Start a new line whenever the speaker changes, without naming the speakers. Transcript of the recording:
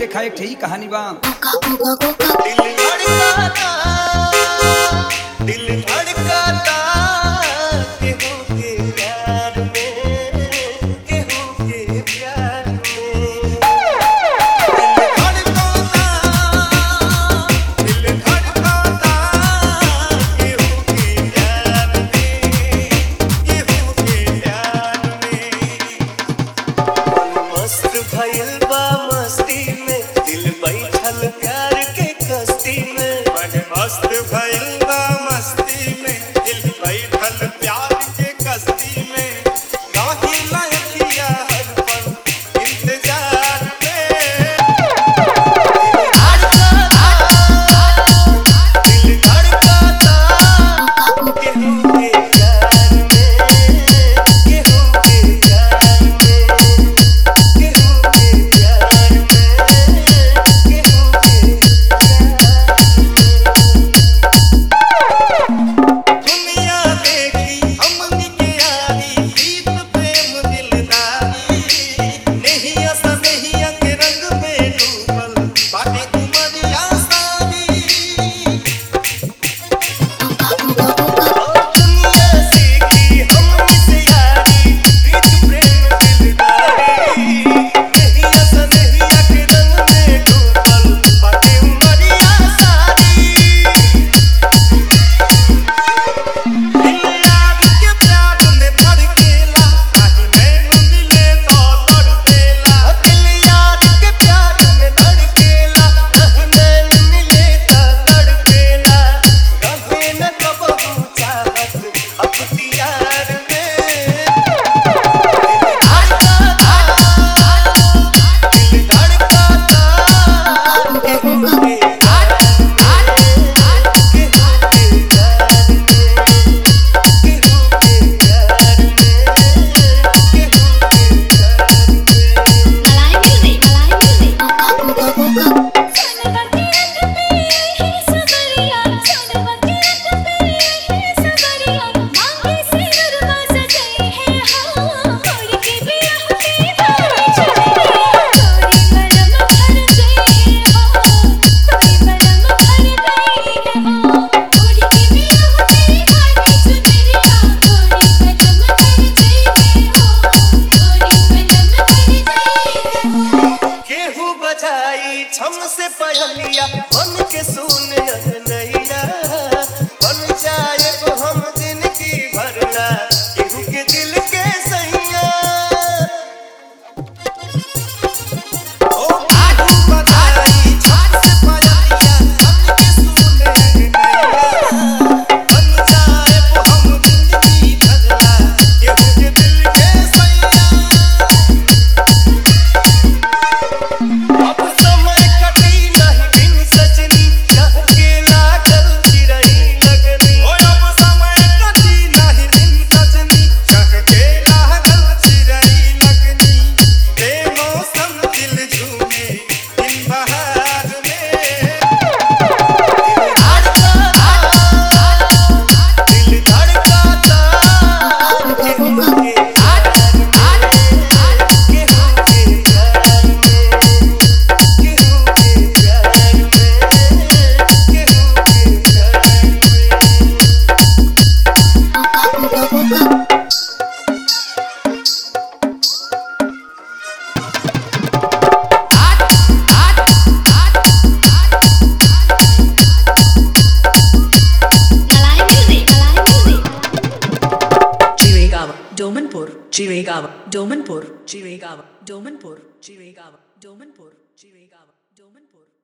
देखा एक ठे कहानी बा।
दिल धड़काता केहू के प्यार में, केहू के प्यार में। दिल धड़काता केहू के प्यार में, केहू के प्यार में। मन मस्त भइल बा मस्ती में, दिल बैठल प्यार के कस्ती में। मन मस्त भइल बा मस्ती में, दिल बैठल प्यार के कस्ती में। गाही लहकिया हर पल इंतजार में। दिल धड़काता केहू के प्यार में, केहू के प्यार में, केहू के प्यार में, केहू के प्यार में। दुनिया देखी हमनी के यारी, प्रीत प्रेम दिलदारी। नहिया सा नहिया के रंग में डूबल बाटे उमरिया सारी। दुनिया सीखी हमनी से यारी, प्रीत प्रेम दिलदारी। नहिया सा नहिया के रंग में डूबल बाटे उमरिया सारी। दिल यार के प्यार में धड़केला, काहे नैन मिले तो तड़पेला। दिल यार के प्यार में धड़केला, काहे नैन मिले तो तड़पेला। कहे न कबहू चाहत अख्तियार में। दिल धड़काता केहू के प्यार में, केहू के प्यार में, केहू के प्यार में, केहू के प्यार में। केहू बजाई छम से पयलिया, बन के सुन नैया। बन जाए तो हम जिंदगी भरना केहू के दिल के सैया। ओ केहू बजाई छम से पयलिया, बन के सुन नैया। बन जाए तो हम जिंदगी भरना केहू के दिल के सैया। अब समय कटी नहीं बिन सजनी, चहके लागल चिरई लगनी। अब समय कटी नहीं बिन सजनी, चहके लागल चिरई लगनी। बेमौसम दिल झूमे इन बहार में। दिल धड़काता केहू के प्यार में, केहू के प्यार में, केहू के प्यार में, केहू के प्यार में।
Jiregawa, Domanpur, Jiregawa, Domanpur, Jiregawa, Domanpur, Jiregawa, Domanpur, Jiregawa, Domanpur.